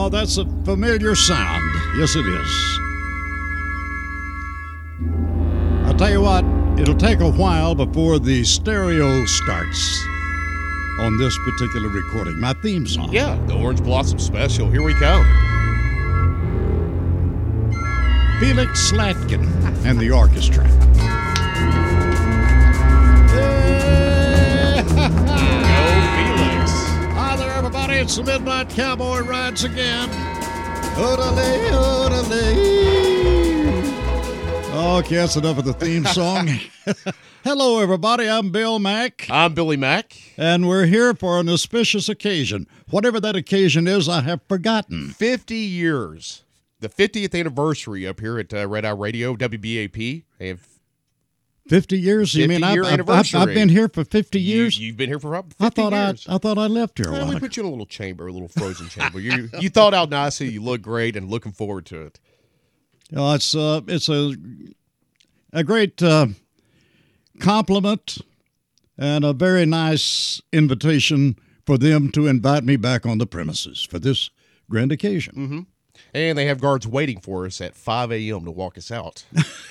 That's a familiar sound. Yes, it is. I'll tell you what, it'll take a while before the stereo starts on this particular recording. My theme song. Yeah, the Orange Blossom Special. Here we come. Felix Slatkin and the orchestra. Felix. Hi there, everybody. It's the Midnight Cowboy Rides again. Oodalay, oodalay. Okay, that's enough of the theme song. Hello, everybody. I'm Bill Mack. I'm Billy Mack. And we're here for an auspicious occasion. Whatever that occasion is, I have forgotten. 50 years. The 50th anniversary up here at Red Eye Radio, WBAP. They have 50 years? You mean year I've anniversary. been here for 50 years? You've been here for about 50 years. I thought I left here a Well, while we ago. put you in a little chamber, a little frozen chamber. You thought out nicely. You look great, and looking forward to it. Oh, it's a great compliment and a very nice invitation for them to invite me back on the premises for this grand occasion. Mm-hmm. And they have guards waiting for us at 5 a.m. to walk us out.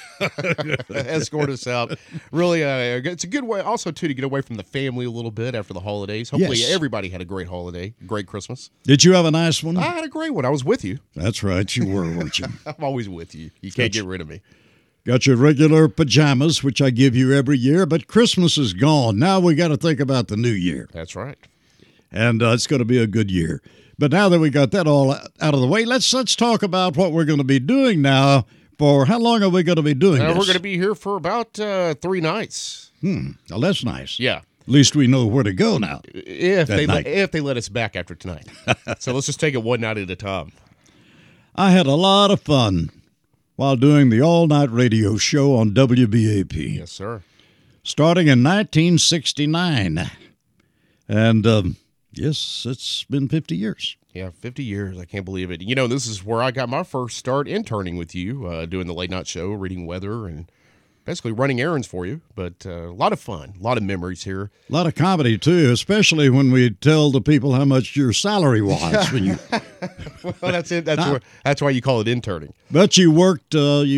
Escort us out. Really, it's a good way also, too, to get away from the family a little bit after the holidays. Hopefully everybody had a great holiday, great Christmas. Did you have a nice one? I had a great one. I was with you. That's right. You were, weren't you? I'm always with you. You can't get rid of me. Got your regular pajamas, which I give you every year, but Christmas is gone. Now we got to think about the new year. That's right. And it's going to be a good year. But now that we got that all out of the way, let's talk about what we're going to be doing now. For how long are we going to be doing this? We're going to be here for about 3 nights. Well, that's nice. Yeah. At least we know where to go now. If they let us back after tonight. So let's just take it one night at a time. I had a lot of fun while doing the all-night radio show on WBAP. Yes, sir. Starting in 1969. And, yes, it's been 50 years. Yeah, 50 years. I can't believe it. You know, this is where I got my first start interning with you, doing the late night show, reading weather, and basically running errands for you. But a lot of fun, a lot of memories here. A lot of comedy, too, especially when we tell the people how much your salary was. When you... Well, that's it. That's why you call it interning. But you worked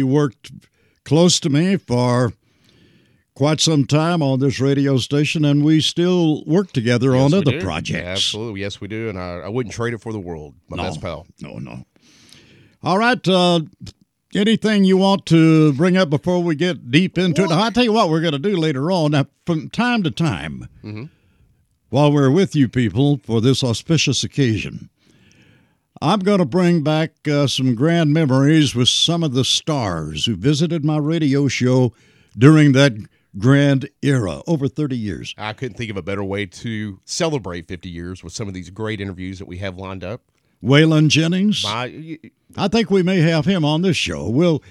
close to me for quite some time on this radio station, and we still work together on other projects. Yeah, absolutely. Yes, we do. And I wouldn't trade it for the world, my best pal. No. All right. Anything you want to bring up before we get deep into it? Now, I'll tell you what we're going to do later on. Now, from time to time, while we're with you people for this auspicious occasion, I'm going to bring back some grand memories with some of the stars who visited my radio show during that grand era, over 30 years. I couldn't think of a better way to celebrate 50 years with some of these great interviews that we have lined up. Waylon Jennings. I think we may have him on this show.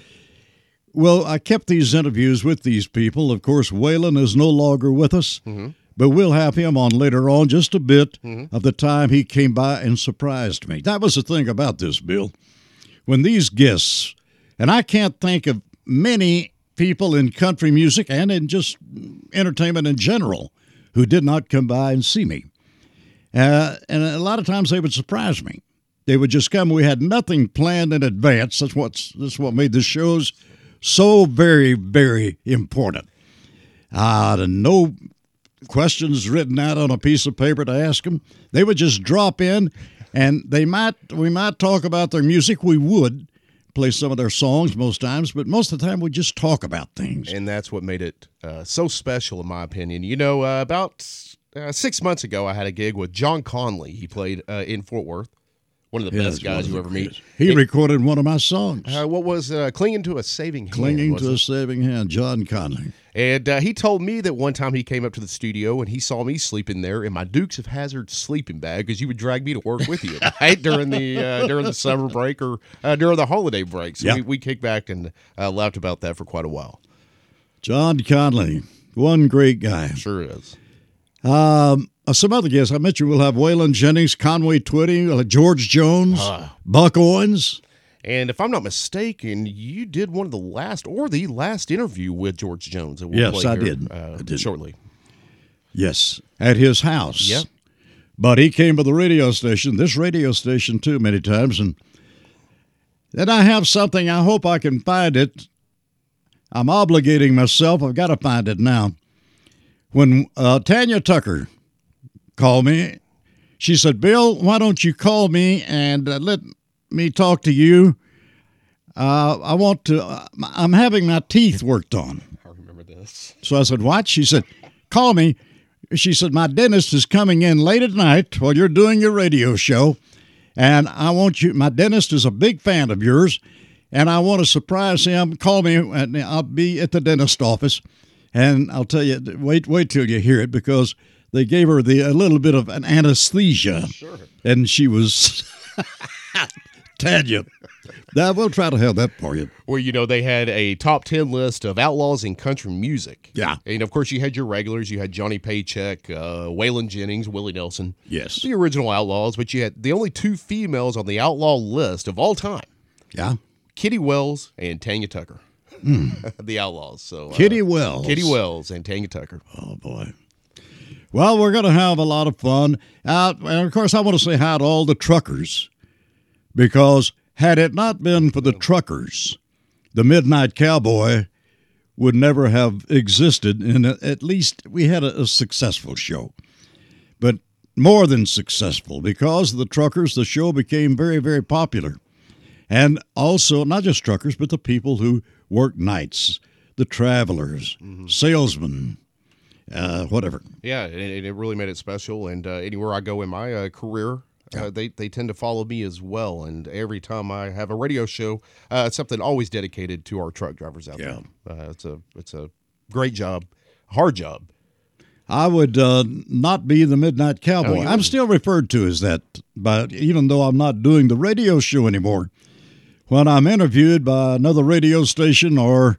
Well, I kept these interviews with these people. Of course, Waylon is no longer with us, but we'll have him on later on, just a bit of the time he came by and surprised me. That was the thing about this, Bill. When these guests, and I can't think of many people in country music and in just entertainment in general who did not come by and see me. And a lot of times they would surprise me. They would just come. We had nothing planned in advance. That's what made the shows so very, very important. No questions written out on a piece of paper to ask them. They would just drop in, and we might talk about their music. We would play some of their songs most times, but most of the time we just talk about things. And that's what made it so special, in my opinion. You know, about 6 months ago, I had a gig with John Conley. He played in Fort Worth. One of the best guys you ever meet. He recorded one of my songs. What was Clinging to a Saving Hand? Clinging to a Saving Hand, John Conley. And he told me that one time he came up to the studio and he saw me sleeping there in my Dukes of Hazzard sleeping bag because you would drag me to work with you at night during the summer break or during the holiday break. So we kicked back and laughed about that for quite a while. John Conley, one great guy. Sure is. Some other guests I mentioned, we'll have Waylon Jennings, Conway Twitty, George Jones, Buck Owens. And if I'm not mistaken, you did one of the last interview with George Jones. That yes, I did. I did Shortly. Yes, at his house. Yep. But he came to the radio station, this radio station too, many times. And then I have something. I hope I can find it. I'm obligating myself. I've got to find it now. When Tanya Tucker called me, she said, Bill, why don't you call me and let me talk to you? I'm having my teeth worked on. I remember this. So I said, what? She said, call me. She said, my dentist is coming in late at night while you're doing your radio show, and I want you, my dentist is a big fan of yours, and I want to surprise him. Call me, and I'll be at the dentist office, and I'll tell you, wait till you hear it, because they gave her a little bit of an anesthesia, sure. And she was Tanya. Now, we'll try to have that for you. Well, they had a top 10 list of outlaws in country music. Yeah. And, of course, you had your regulars. You had Johnny Paycheck, Waylon Jennings, Willie Nelson. Yes. The original outlaws, but you had the only two females on the outlaw list of all time. Yeah. Kitty Wells and Tanya Tucker. The outlaws. So Kitty Wells. Kitty Wells and Tanya Tucker. Oh, boy. Well, we're going to have a lot of fun. And, of course, I want to say hi to all the truckers, because had it not been for the truckers, the Midnight Cowboy would never have existed. And at least we had a successful show. But more than successful, because of the truckers, the show became very, very popular. And also, not just truckers, but the people who work nights, the travelers, salesmen, whatever. Yeah, and it really made it special. And anywhere I go in my career, they tend to follow me as well. And every time I have a radio show, it's something always dedicated to our truck drivers out there. It's a great job, hard job. I would not be the Midnight Cowboy. I'm still referred to as that, but even though I'm not doing the radio show anymore, when I'm interviewed by another radio station or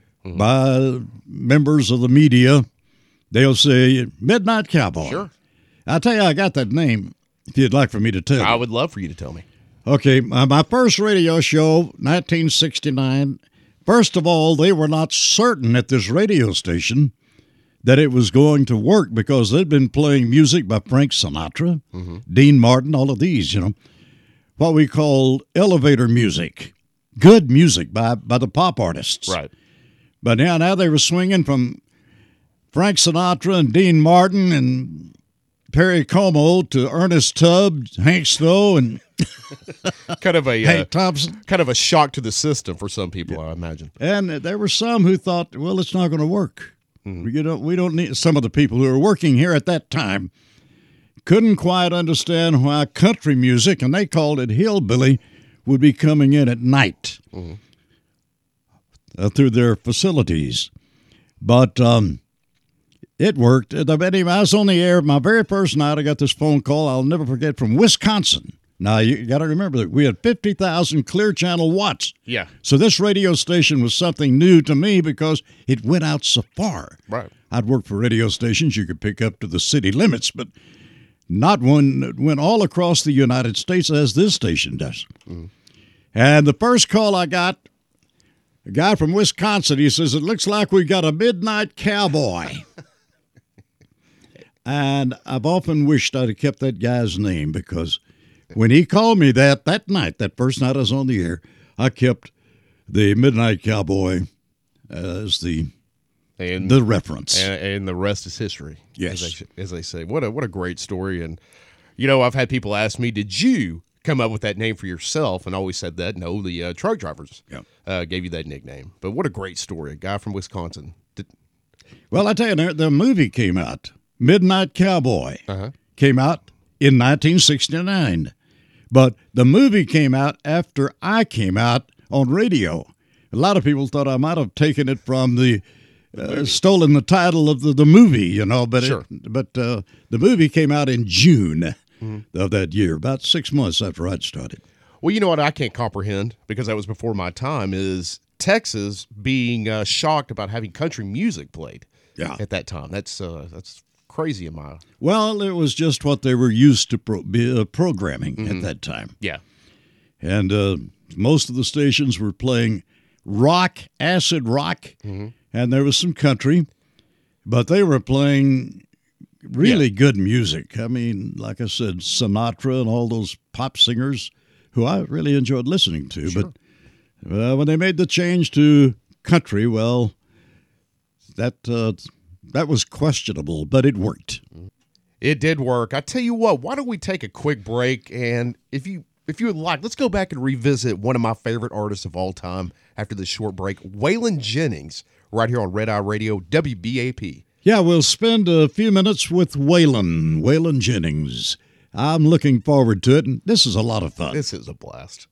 by members of the media, they'll say, Midnight Cowboy. Sure. I'll tell you, I got that name, if you'd like for me to tell you. I would love for you to tell me. Okay, my first radio show, 1969, first of all, they were not certain at this radio station that it was going to work, because they'd been playing music by Frank Sinatra, Dean Martin, all of these, what we call elevator music, good music by the pop artists. Right. But now they were swinging from Frank Sinatra and Dean Martin and Perry Como to Ernest Tubb, Hank Snow, and kind of a Hank Thompson. Kind of a shock to the system for some people, I imagine. And there were some who thought, well, it's not going to work. We don't need. Some of the people who were working here at that time couldn't quite understand why country music, and they called it hillbilly, would be coming in at night through their facilities. But it worked. Anyway, I was on the air. My very first night, I got this phone call I'll never forget, from Wisconsin. Now, you got to remember that we had 50,000 Clear Channel watts. Yeah. So this radio station was something new to me, because it went out so far. Right. I'd worked for radio stations you could pick up to the city limits, but not one that went all across the United States as this station does. And the first call I got, a guy from Wisconsin, he says, it looks like we got a Midnight Cowboy. And I've often wished I'd have kept that guy's name, because when he called me that night, that first night I was on the air, I kept the Midnight Cowboy as the reference. And the rest is history. Yes. As they say. What a great story. And, I've had people ask me, did you come up with that name for yourself? And I always said that. No, the truck drivers gave you that nickname. But what a great story. A guy from Wisconsin. Well, I tell you, the movie came out. Midnight Cowboy came out in 1969. But the movie came out after I came out on radio. A lot of people thought I might have taken it from stolen the title of the movie, but sure. The movie came out in June of that year, about 6 months after I'd started. Well, you know what I can't comprehend, because that was before my time, is Texas being shocked about having country music played at that time. That's crazy in my... Well, it was just what they were used to programming at that time. Yeah. And most of the stations were playing rock, acid rock, and there was some country, but they were playing really good music. I mean, like I said, Sinatra and all those pop singers who I really enjoyed listening to. Sure. But when they made the change to country, well, that was questionable, but it worked. It did work. I tell you what, why don't we take a quick break, and if you would like, let's go back and revisit one of my favorite artists of all time after this short break, Waylon Jennings, right here on Red Eye Radio, WBAP. Yeah, we'll spend a few minutes with Waylon Jennings. I'm looking forward to it, and this is a lot of fun. This is a blast.